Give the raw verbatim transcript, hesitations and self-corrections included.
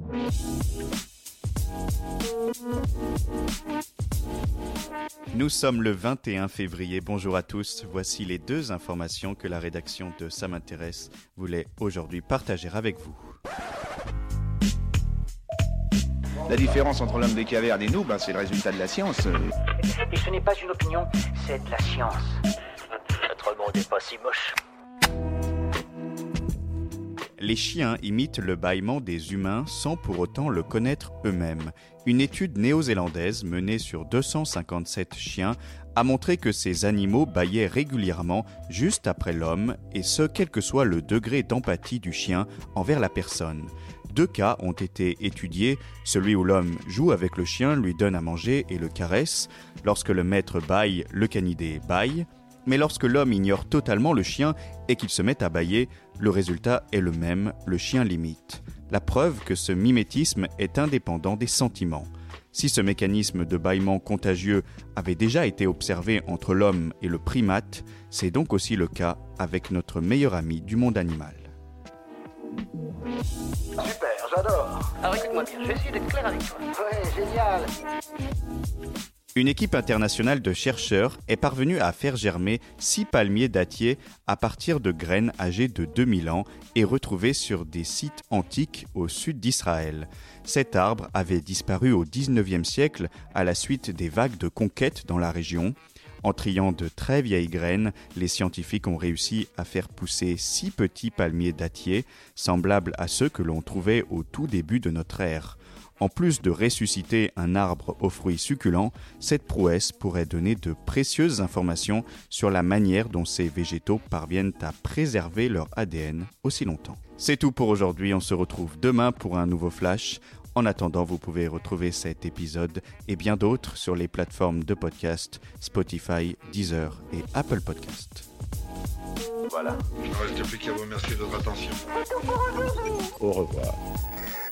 Nous sommes le vingt et un février, bonjour à tous, voici les deux informations que la rédaction de Ça m'intéresse voulait aujourd'hui partager avec vous. La différence entre l'homme des cavernes et nous, ben, c'est le résultat de la science. Et ce n'est pas une opinion, c'est de la science. Notre monde n'est pas si moche. Les chiens imitent le bâillement des humains sans pour autant le connaître eux-mêmes. Une étude néo-zélandaise menée sur deux cent cinquante-sept chiens a montré que ces animaux bâillaient régulièrement juste après l'homme, et ce quel que soit le degré d'empathie du chien envers la personne. Deux cas ont été étudiés, celui où l'homme joue avec le chien, lui donne à manger et le caresse. Lorsque le maître bâille, le canidé bâille. Mais lorsque l'homme ignore totalement le chien et qu'il se met à bâiller, le résultat est le même, le chien l'imite. La preuve que ce mimétisme est indépendant des sentiments. Si ce mécanisme de bâillement contagieux avait déjà été observé entre l'homme et le primate, c'est donc aussi le cas avec notre meilleur ami du monde animal. Super, j'adore. Alors écoute-moi bien, je vais essayer d'être clair avec toi. Ouais, génial. Une équipe internationale de chercheurs est parvenue à faire germer six palmiers dattiers à partir de graines âgées de deux mille ans et retrouvées sur des sites antiques au sud d'Israël. Cet arbre avait disparu au dix-neuvième siècle à la suite des vagues de conquête dans la région. En triant de très vieilles graines, les scientifiques ont réussi à faire pousser six petits palmiers dattiers, semblables à ceux que l'on trouvait au tout début de notre ère. En plus de ressusciter un arbre aux fruits succulents, cette prouesse pourrait donner de précieuses informations sur la manière dont ces végétaux parviennent à préserver leur A D N aussi longtemps. C'est tout pour aujourd'hui, on se retrouve demain pour un nouveau flash. En attendant, vous pouvez retrouver cet épisode et bien d'autres sur les plateformes de podcast Spotify, Deezer et Apple Podcast. Voilà. Il ne reste plus qu'à vous remercier de votre attention. Au revoir.